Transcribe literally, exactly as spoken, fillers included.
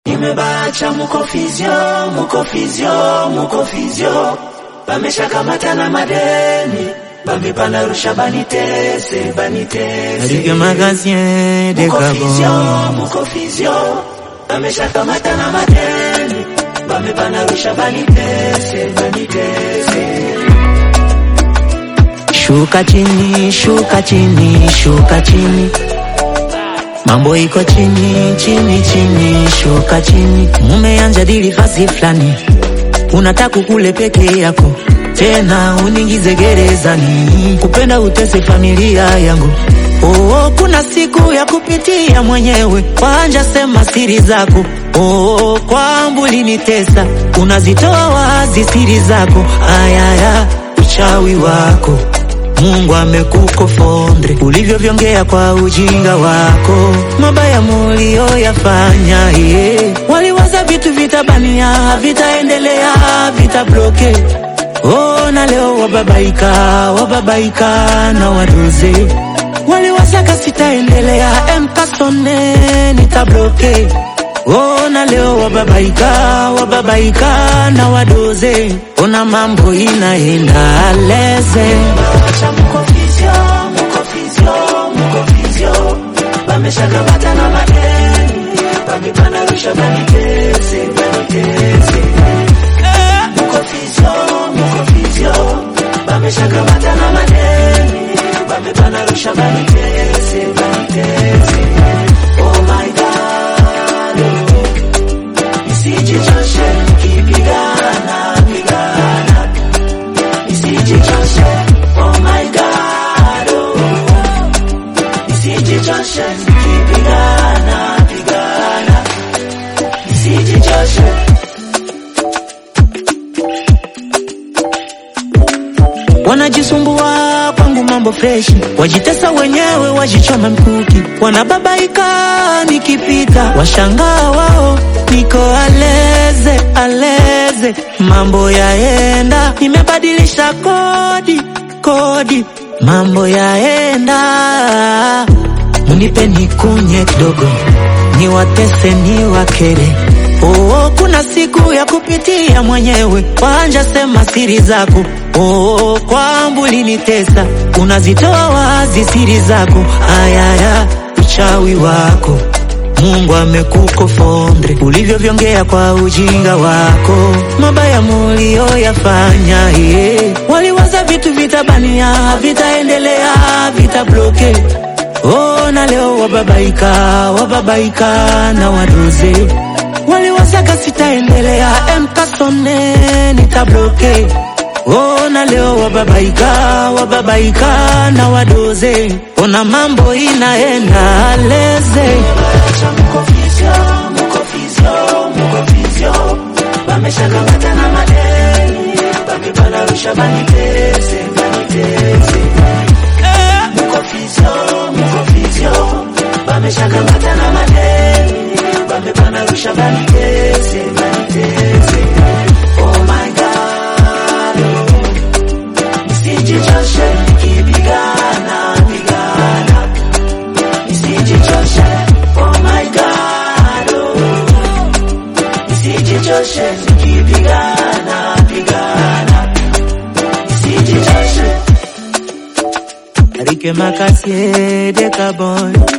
Nimebacha mukofizio, mukofizio, mukofizio. Bamesha kamata na madeni, bamepana rusha banitese, banitese. Alike magazine de Gabon. Mukofizio, mukofizio. Bamesha kamata na madeni, bamepana rusha banitese, banitese. Shuka chini, shuka chini, shuka chini. Mambo iko chini, chini, chini, shuka chini. Mumeanja dili fasi flani, unataka kule peke yako, tena uningize gerezani. Kupenda utese familia yangu. Oh, kuna siku ya kupitia mwenyewe, wanja sema siri zako. Oh, kwa mbuli nitesa, unazitoa wazi siri zako. Ayaya, uchawi wako Mungu amekukofondre, ulivyo vyongea kwa ujinga wako. Mabaya mulio yafanya, yeah. Waliwaza vitu vitabania, vitaendelea, vitabloke. Oh, na leo wababaika, wababaika na wadoze. Waliwaza kasitaendelea, emkasone nitabloke. Oh, na leo wababaika, wababaika na wadoze. Ona mambo inaenda leze. Bacha mukofizio, mukofizio, mukofizio. Bamesha kamata na madeni, bamepana rusha banitese, banitese. Mukofizio, mukofizio. Bamesha kamata na madeni, bamepana rusha banitese, banitese. Oh my God, isijichoshe, kipigana, pigana. Isijichoshe, oh my God, oh. Isijichoshe, kipigana, pigana. Isijichoshe. Wanajisumbua kwangu mambo fresh, wajitesa wenyewe, wajichoma mkuki. Wanababaika nikipita, washangaa wao niko aleze, aleze. Mambo yaenda, nimebadilisha kodi, kodi. Mambo yaenda, munipe nikunye kidogo, niwatese niwakere. Oh, kuna siku ya kupitia mwenyewe, wanja sema siri zako. Oh, kwa mbuli nitesa, unazitoa wazi siri zako. Ayaya, uchawi wako Mungu amekukofondre, ulivyo vyongea kwa ujinga wako. Mabaya mulio yafanya, yeah. Waliwaza vitu vitabania, vitaendelea, vitabloke. Oh, na leo wababaika, wababaika na wadoze. Waliwaza kasitaendelea, emkasone nitabloke. Oh, na leo wababaika, wababaika na wadoze. Ona mambo inaenda leze. Bacha mukofizio, mukofizio, mukofizio. Bamesha kamata na madeni, bamepana rusha banitese, banitese. Mukofizio, mukofizio. Bamesha kamata na madeni, bamepana rusha banitese, banitese. Oh my God, oh. Isijichoshe, kipigana, pigana. Isijichoshe, oh my God, oh. Isijichoshe, kipigana, pigana. Isijichoshe. Alike magazine de Gabon.